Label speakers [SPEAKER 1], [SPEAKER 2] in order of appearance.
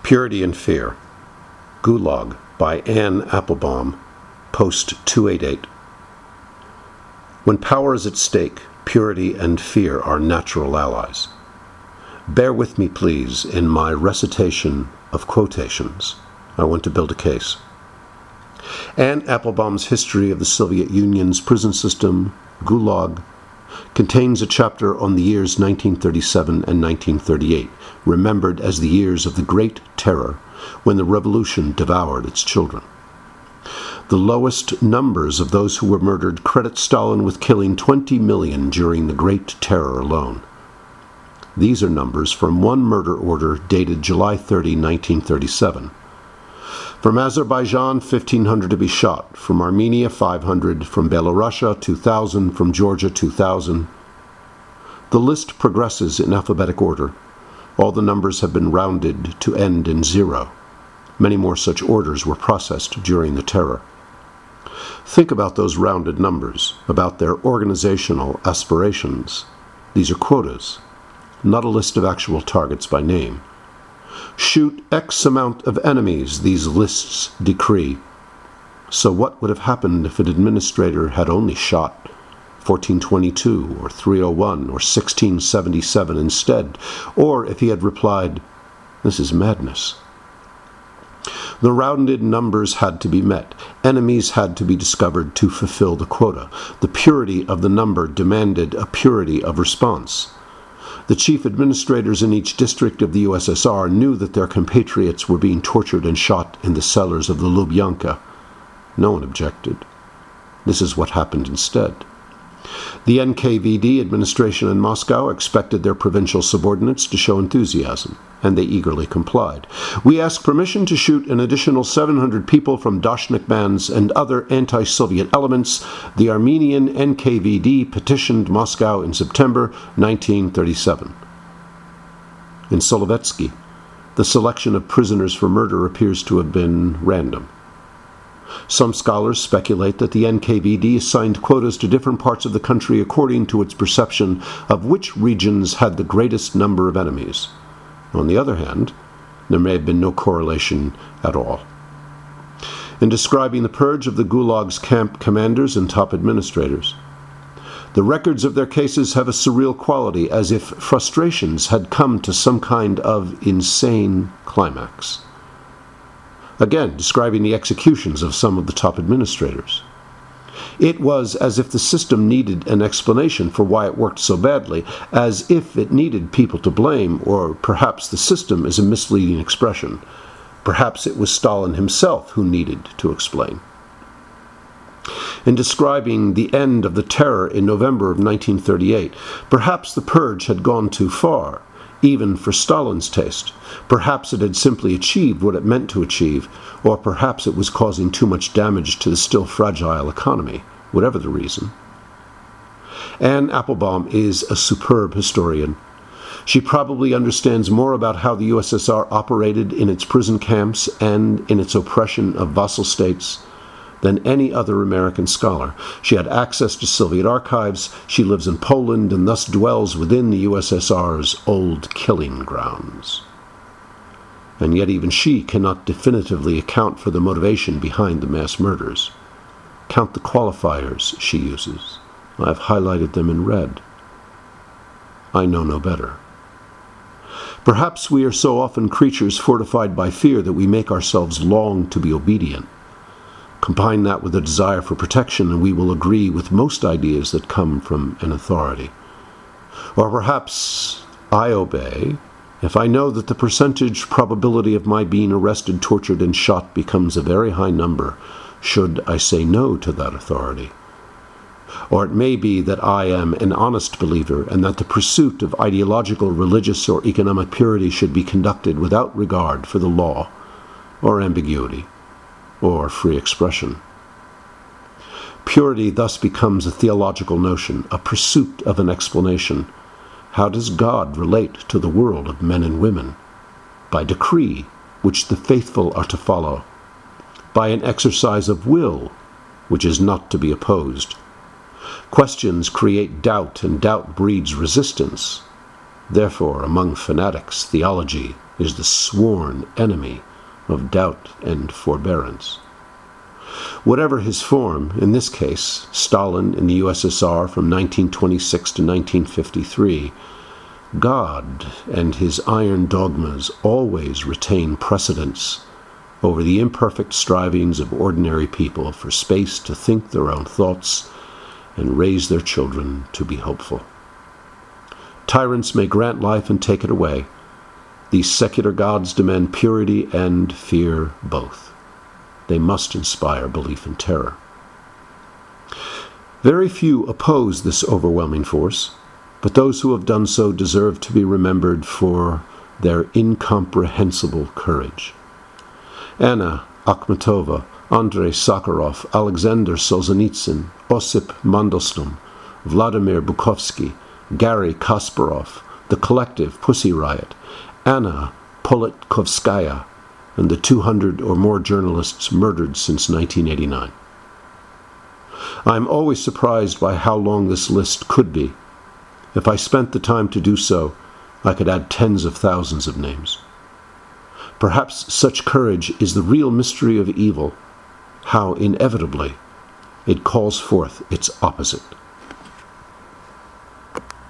[SPEAKER 1] Purity and Fear. Gulag by Anne Applebaum, Post 288. When power is at stake, purity and fear are natural allies. Bear with me, please, in my recitation of quotations. I want to build a case. Anne Applebaum's history of the Soviet Union's prison system, Gulag, contains a chapter on the years 1937 and 1938, remembered as the years of the Great Terror, when the revolution devoured its children. The lowest numbers of those who were murdered credit Stalin with killing 20 million during the Great Terror alone. These are numbers from one murder order dated July 30, 1937. From Azerbaijan, 1,500 to be shot. From Armenia, 500. From Belarus, 2,000. From Georgia, 2,000. The list progresses in alphabetic order. All the numbers have been rounded to end in 0. Many more such orders were processed during the terror. Think about those rounded numbers, about their organizational aspirations. These are quotas, not a list of actual targets by name. Shoot X amount of enemies, these lists decree. So what would have happened if an administrator had only shot 1422 or 301 or 1677 instead, or if he had replied, "This is madness"? The rounded numbers had to be met. Enemies had to be discovered to fulfill the quota. The purity of the number demanded a purity of response. The chief administrators in each district of the USSR knew that their compatriots were being tortured and shot in the cellars of the Lubyanka. No one objected. This is what happened instead. The NKVD administration in Moscow expected their provincial subordinates to show enthusiasm, and they eagerly complied. We ask permission to shoot an additional 700 people from Dashnik bands and other anti-Soviet elements. The Armenian NKVD petitioned Moscow in September 1937. In Solovetsky, the selection of prisoners for murder appears to have been random. Some scholars speculate that the NKVD assigned quotas to different parts of the country according to its perception of which regions had the greatest number of enemies. On the other hand, there may have been no correlation at all. In describing the purge of the Gulag's camp commanders and top administrators, the records of their cases have a surreal quality, as if frustrations had come to some kind of insane climax. Again, describing the executions of some of the top administrators. It was as if the system needed an explanation for why it worked so badly, as if it needed people to blame, or perhaps the system is a misleading expression. Perhaps it was Stalin himself who needed to explain. In describing the end of the terror in November of 1938, perhaps the purge had gone too far, even for Stalin's taste. Perhaps it had simply achieved what it meant to achieve, or perhaps it was causing too much damage to the still fragile economy, whatever the reason. Anne Applebaum is a superb historian. She probably understands more about how the USSR operated in its prison camps and in its oppression of vassal states than any other American scholar. She had access to Soviet archives. She lives in Poland and thus dwells within the USSR's old killing grounds. And yet even she cannot definitively account for the motivation behind the mass murders. Count the qualifiers she uses. I have highlighted them in red. I know no better. Perhaps we are so often creatures fortified by fear that we make ourselves long to be obedient. Combine that with a desire for protection, and we will agree with most ideas that come from an authority. Or perhaps I obey if I know that the percentage probability of my being arrested, tortured, and shot becomes a very high number should I say no to that authority. Or it may be that I am an honest believer, and that the pursuit of ideological, religious, or economic purity should be conducted without regard for the law, or ambiguity, or free expression. Purity thus becomes a theological notion, a pursuit of an explanation. How does God relate to the world of men and women? By decree, which the faithful are to follow. By an exercise of will, which is not to be opposed. Questions create doubt, and doubt breeds resistance. Therefore, among fanatics, theology is the sworn enemy of doubt and forbearance. Whatever his form, in this case, Stalin in the USSR from 1926 to 1953, God and his iron dogmas always retain precedence over the imperfect strivings of ordinary people for space to think their own thoughts and raise their children to be hopeful. Tyrants may grant life and take it away. These secular gods demand purity and fear both. They must inspire belief and terror. Very few oppose this overwhelming force, but those who have done so deserve to be remembered for their incomprehensible courage. Anna Akhmatova, Andrei Sakharov, Alexander Solzhenitsyn, Osip Mandelstam, Vladimir Bukovsky, Garry Kasparov, The Collective, Pussy Riot, Anna Politkovskaya, and the 200 or more journalists murdered since 1989. I am always surprised by how long this list could be. If I spent the time to do so, I could add tens of thousands of names. Perhaps such courage is the real mystery of evil, how inevitably it calls forth its opposite.